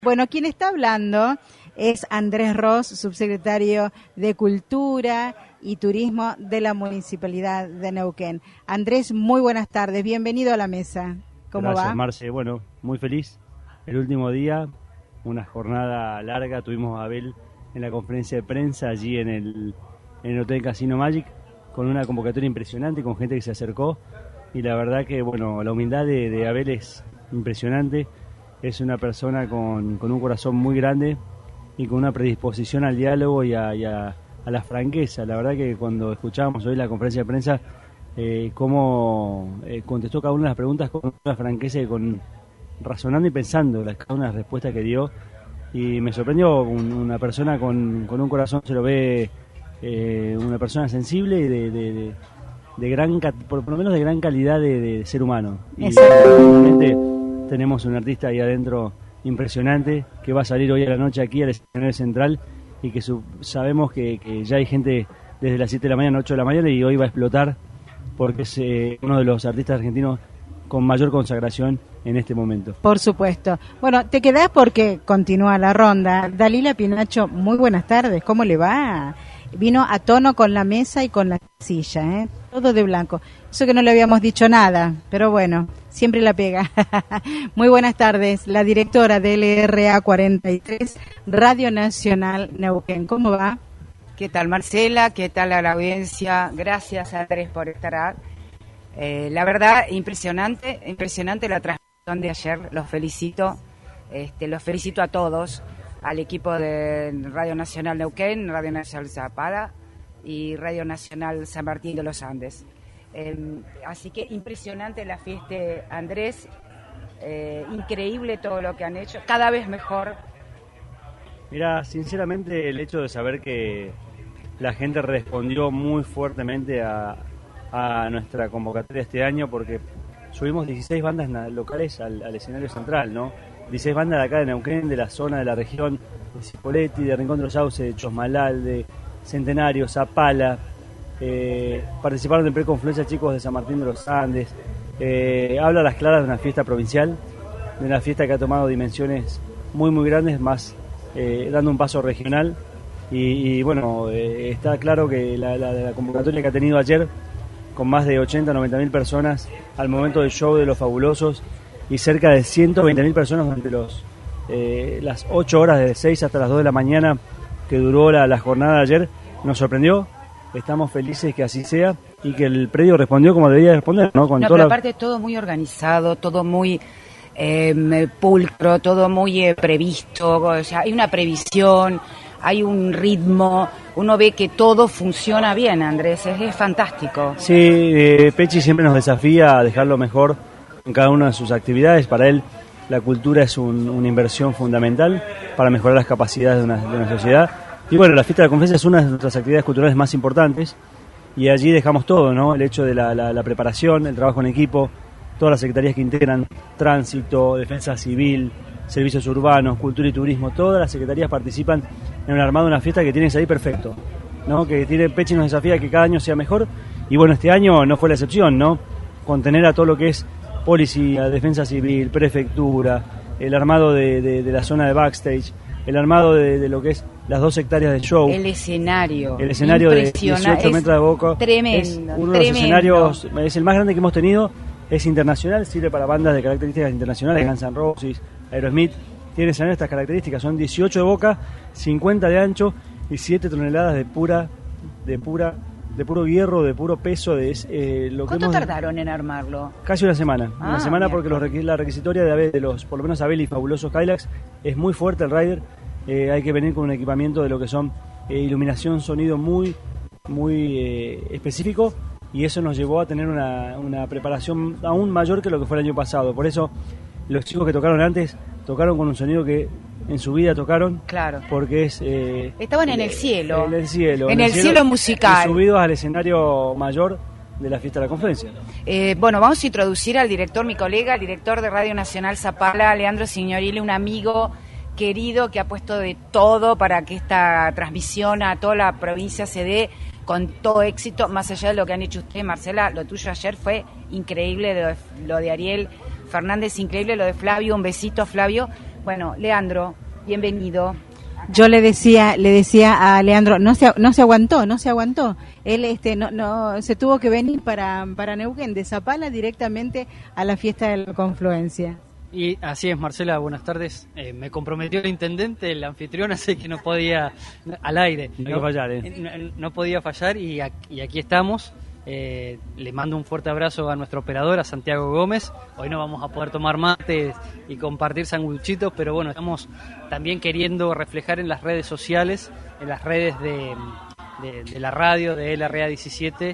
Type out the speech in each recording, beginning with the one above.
Bueno, quien está hablando es Andrés Ros, subsecretario de Cultura y Turismo de la Municipalidad de Neuquén. Andrés, muy buenas tardes, bienvenido a la mesa. ¿Cómo va? Gracias, Marce. Bueno, muy feliz. El último día, una jornada larga, tuvimos a Abel en la conferencia de prensa allí en el Hotel Casino Magic, con una convocatoria impresionante, con gente que se acercó, y la verdad que, bueno, la humildad de Abel es impresionante. Es una persona con un corazón muy grande y con una predisposición al diálogo y a la franqueza. La verdad que cuando escuchábamos hoy la conferencia de prensa, cómo contestó cada una de las preguntas con una franqueza y razonando y pensando cada una de las respuestas que dio. Y me sorprendió una persona con un corazón, se lo ve una persona sensible y de gran, por lo menos de gran calidad de ser humano. Y realmente tenemos un artista ahí adentro impresionante que va a salir hoy a la noche aquí al escenario central y que sabemos que ya hay gente desde las 7 de la mañana, 8 de la mañana, y hoy va a explotar porque es uno de los artistas argentinos con mayor consagración en este momento. Por supuesto. Bueno, te quedás porque continúa la ronda. Dalila Pinacho, muy buenas tardes, ¿cómo le va? Vino a tono con la mesa y con la silla, todo de blanco. Eso que no le habíamos dicho nada, pero bueno, siempre la pega. Muy buenas tardes, la directora de LRA 43, Radio Nacional Neuquén. ¿Cómo va? ¿Qué tal, Marcela? ¿Qué tal a la audiencia? Gracias, Andrés, por estar. La verdad, impresionante la transmisión de ayer. Los felicito a todos, al equipo de Radio Nacional Neuquén, Radio Nacional Zapala y Radio Nacional San Martín de los Andes. Así que impresionante la fiesta, Andrés, increíble todo lo que han hecho, cada vez mejor. Mira, sinceramente el hecho de saber que la gente respondió muy fuertemente a nuestra convocatoria este año, porque subimos 16 bandas locales al escenario central, ¿no? 16 bandas de acá de Neuquén, de la zona de la región, de Cipolletti, de Rincón de los Sauces, de Chosmalal, de Centenario, Zapala. Participaron en Preconfluencia chicos de San Martín de los Andes. Habla a las claras de una fiesta provincial, de una fiesta que ha tomado dimensiones muy muy grandes, más dando un paso regional. Y bueno, está claro que la convocatoria que ha tenido ayer, con más de 80-90 mil personas al momento del show de Los Fabulosos, y cerca de 120 mil personas durante las 8 horas, de 6 hasta las 2 de la mañana que duró la jornada de ayer, nos sorprendió. Estamos felices que así sea y que el predio respondió como debía responder, ¿no? Pero aparte todo muy organizado, todo muy pulcro, todo muy previsto, o sea, hay una previsión, hay un ritmo, uno ve que todo funciona bien, Andrés, es fantástico. Sí, Pechi siempre nos desafía a dejarlo mejor en cada una de sus actividades. Para él la cultura es una inversión fundamental para mejorar las capacidades de una sociedad. Y bueno, la fiesta de la conferencia es una de nuestras actividades culturales más importantes y allí dejamos todo, ¿no? El hecho de la preparación, el trabajo en equipo, todas las secretarías que integran Tránsito, Defensa Civil, Servicios Urbanos, Cultura y Turismo, todas las secretarías participan en un armado de una fiesta que tiene que salir perfecto, ¿no? Que tiene Pechi nos desafía a que cada año sea mejor y bueno, este año no fue la excepción, ¿no? Contener a todo lo que es policía, Defensa Civil, Prefectura, el armado de la zona de backstage, el armado de lo que es las 2 hectáreas de show. El escenario de 18 metros de boca. Tremendo. Es uno de los escenarios, es el más grande que hemos tenido, es internacional, sirve para bandas de características internacionales, Guns N' Roses, Aerosmith. Tiene escenarios de estas características, son 18 de boca, 50 de ancho y 7 toneladas de puro hierro, de puro peso. ¿Cuánto tardaron en armarlo? Casi una semana. Porque la requisitoria por lo menos Abel y Fabulosos Cadillacs, es muy fuerte el rider. Hay que venir con un equipamiento de lo que son iluminación, sonido muy específico, y eso nos llevó a tener una preparación aún mayor que lo que fue el año pasado. Por eso los chicos que tocaron antes tocaron con un sonido que en su vida tocaron. Claro. Porque estaban en el cielo. En el cielo musical. Y subidos al escenario mayor de la fiesta de la conferencia. Bueno, vamos a introducir al director, mi colega, el director de Radio Nacional Zapala, Leandro Signorile, un amigo querido que ha puesto de todo para que esta transmisión a toda la provincia se dé con todo éxito, más allá de lo que han hecho ustedes. Marcela, lo tuyo ayer fue increíble, lo de Ariel Fernández, increíble, lo de Flavio, un besito, Flavio, Bueno, Leandro, bienvenido. Yo le decía a Leandro, no se aguantó. Él no se tuvo que venir para Neuquén, de Zapala directamente a la fiesta de la confluencia. Y así es, Marcela, buenas tardes. Me comprometió el intendente, el anfitrión, así que no podía, al aire. No hay que fallar, no podía fallar y aquí estamos. Le mando un fuerte abrazo a nuestro operador, a Santiago Gómez. Hoy no vamos a poder tomar mates y compartir sanguchitos, pero bueno, estamos también queriendo reflejar en las redes sociales, en las redes de la radio, de LRA 17,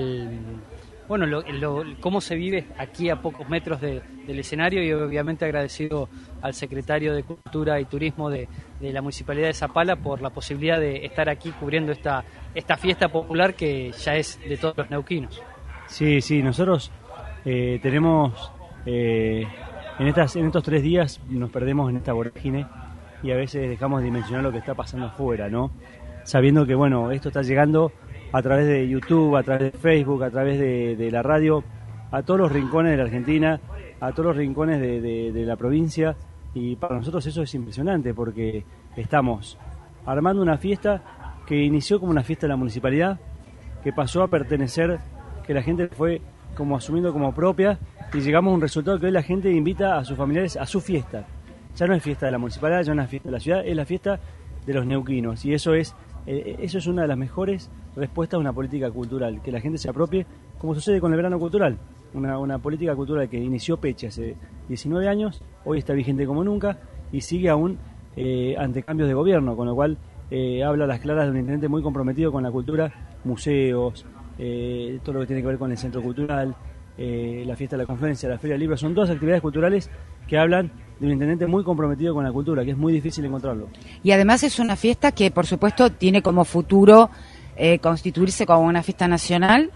cómo se vive aquí a pocos metros del escenario, y obviamente agradecido al secretario de Cultura y Turismo de la Municipalidad de Zapala por la posibilidad de estar aquí cubriendo esta fiesta popular que ya es de todos los neuquinos. Sí, nosotros tenemos, en estos 3 días nos perdemos en esta vorágine y a veces dejamos de dimensionar lo que está pasando afuera, ¿no? Sabiendo que, bueno, esto está llegando a través de YouTube, a través de Facebook, a través de la radio, a todos los rincones de la Argentina, a todos los rincones de la provincia, y para nosotros eso es impresionante porque estamos armando una fiesta que inició como una fiesta de la municipalidad, que pasó a pertenecer, que la gente fue como asumiendo como propia, y llegamos a un resultado que hoy la gente invita a sus familiares a su fiesta. Ya no es fiesta de la municipalidad, ya no es fiesta de la ciudad, es la fiesta de los neuquinos, y eso es una de las mejores respuestas a una política cultural, que la gente se apropie, como sucede con el verano cultural, una política cultural que inició Peche hace 19 años, hoy está vigente como nunca y sigue aún ante cambios de gobierno, con lo cual habla a las claras de un intendente muy comprometido con la cultura, museos, todo lo que tiene que ver con el centro cultural, la fiesta de la confluencia, la feria del libro, son todas actividades culturales que hablan de un intendente muy comprometido con la cultura, que es muy difícil encontrarlo. Y además es una fiesta que, por supuesto, tiene como futuro constituirse como una fiesta nacional.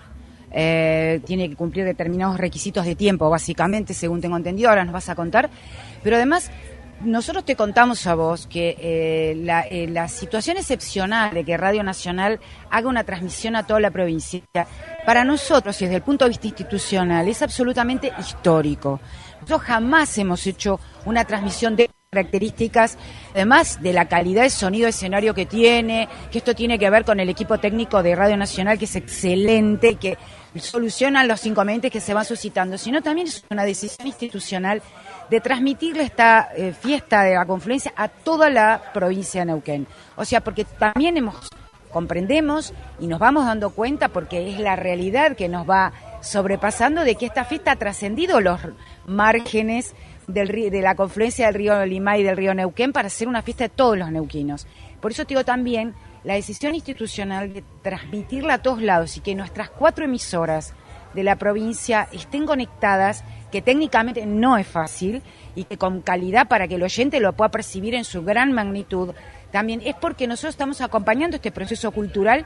Tiene que cumplir determinados requisitos de tiempo, básicamente, según tengo entendido, ahora nos vas a contar. Pero además, nosotros te contamos a vos que la situación excepcional de que Radio Nacional haga una transmisión a toda la provincia, para nosotros, y desde el punto de vista institucional, es absolutamente histórico. Nosotros jamás hemos hecho una transmisión de características, además de la calidad de sonido de escenario que tiene, que esto tiene que ver con el equipo técnico de Radio Nacional, que es excelente, que solucionan los inconvenientes que se van suscitando, sino también es una decisión institucional de transmitirle esta fiesta de la confluencia a toda la provincia de Neuquén. O sea, porque también comprendemos y nos vamos dando cuenta, porque es la realidad que nos va sobrepasando, de que esta fiesta ha trascendido los márgenes de la confluencia del río Limay y del río Neuquén para hacer una fiesta de todos los neuquinos. Por eso te digo también, la decisión institucional de transmitirla a todos lados y que nuestras 4 emisoras de la provincia estén conectadas, que técnicamente no es fácil y que con calidad para que el oyente lo pueda percibir en su gran magnitud, también es porque nosotros estamos acompañando este proceso cultural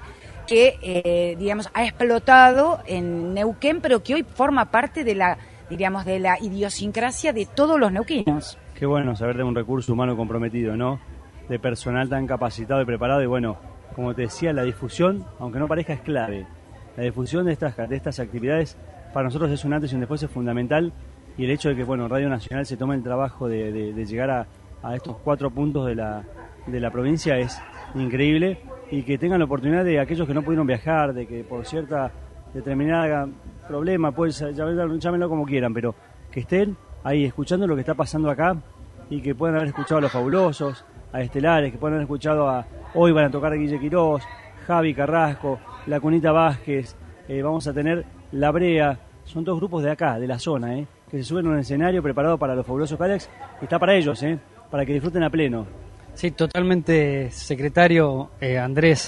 que, ha explotado en Neuquén, pero que hoy forma parte de la idiosincrasia de todos los neuquinos. Qué bueno saber de un recurso humano comprometido, ¿no? De personal tan capacitado y preparado, y bueno, como te decía, la difusión, aunque no parezca, es clave. La difusión de estas actividades para nosotros es un antes y un después, es fundamental, y el hecho de que, bueno, Radio Nacional se tome el trabajo de llegar a estos 4 puntos de la provincia es increíble, y que tengan la oportunidad de aquellos que no pudieron viajar, de que por cierta determinada problema, pues llámenlo como quieran, pero que estén ahí escuchando lo que está pasando acá, y que puedan haber escuchado a Los Fabulosos, a Estelares, que puedan haber escuchado hoy van a tocar a Guille Quirós, Javi Carrasco, La Cunita Vázquez, vamos a tener La Brea, son 2 grupos de acá, de la zona, que se suben a un escenario preparado para Los Fabulosos Cadillacs, y está para ellos, para que disfruten a pleno. Sí, totalmente, secretario Andrés.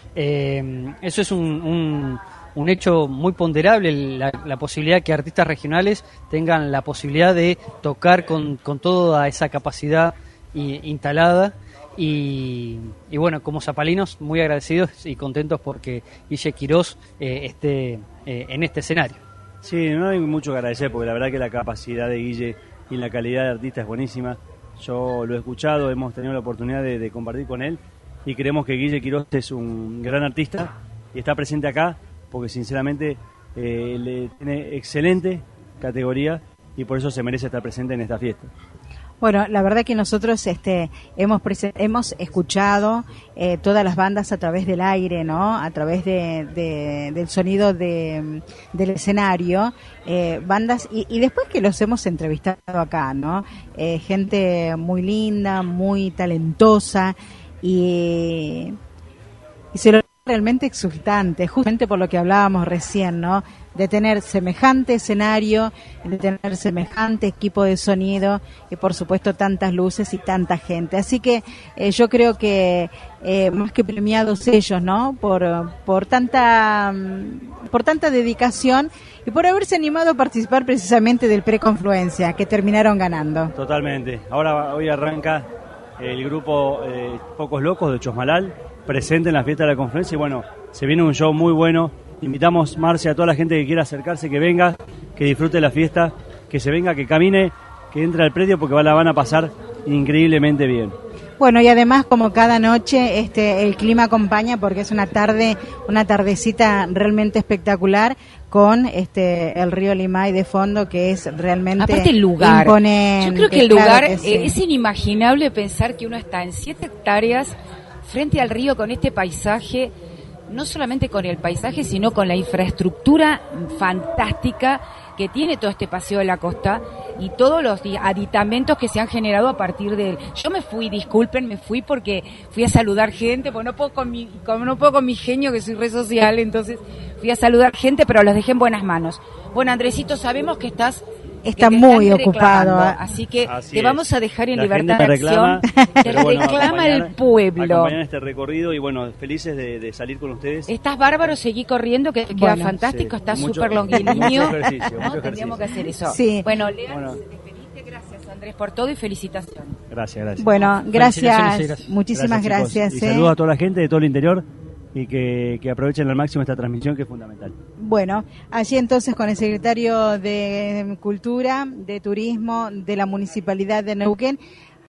Eso es un hecho muy ponderable, la posibilidad que artistas regionales tengan la posibilidad de tocar con toda esa capacidad instalada, y bueno, como zapalinos muy agradecidos y contentos porque Guille Quirós esté en este escenario. Sí, no hay mucho que agradecer, porque la verdad que la capacidad de Guille y la calidad de artista es buenísima. Yo lo he escuchado, hemos tenido la oportunidad de compartir con él, y creemos que Guille Quirós es un gran artista y está presente acá porque sinceramente le tiene excelente categoría, y por eso se merece estar presente en esta fiesta. Bueno, la verdad que nosotros hemos escuchado todas las bandas a través del aire, ¿no? A través del sonido del escenario, bandas y después que los hemos entrevistado acá, ¿no? Gente muy linda, muy talentosa y se lo realmente exultante, justamente por lo que hablábamos recién, ¿no? De tener semejante escenario, de tener semejante equipo de sonido y por supuesto tantas luces y tanta gente. Así que yo creo que más que premiados ellos, ¿no? Por tanta dedicación y por haberse animado a participar precisamente del Preconfluencia, que terminaron ganando. Totalmente. Hoy arranca el grupo Pocos Locos de Chosmalal, presente en la fiesta de la Confluencia y bueno, se viene un show muy bueno. Invitamos, Marcia, a toda la gente que quiera acercarse, que venga, que disfrute la fiesta, que se venga, que camine, que entre al predio porque la van a pasar increíblemente bien. Bueno, y además como cada noche el clima acompaña porque es una tardecita realmente espectacular con el río Limay de fondo, que es realmente aparte el lugar imponente. Yo creo que el lugar claro que sí. Es inimaginable pensar que uno está en 7 hectáreas frente al río con este paisaje, no solamente con el paisaje, sino con la infraestructura fantástica que tiene todo este paseo de la costa y todos los aditamentos que se han generado a partir de él. Yo me fui porque fui a saludar gente, porque no puedo con mi genio, que soy red social, entonces fui a saludar gente, pero los dejé en buenas manos. Bueno, Andresito, sabemos que está muy ocupado, así que así te vamos a dejar en libertad de acción. Te reclama el pueblo. Acompañar este recorrido y bueno, felices de salir con ustedes. Estás bárbaro, seguí corriendo, que queda fantástico, sí, está mucho- súper longilineo. mucho ejercicio, mucho Tendríamos que hacer eso. Sí. Bueno, Lea, se despediste, gracias Andrés por todo y felicitaciones. Gracias. Bueno, Felicitaciones, gracias, muchísimas chicos. gracias. Y saludos a toda la gente de todo el interior y que aprovechen al máximo esta transmisión que es fundamental. Bueno, allí entonces con el secretario de Cultura, de Turismo, de la Municipalidad de Neuquén,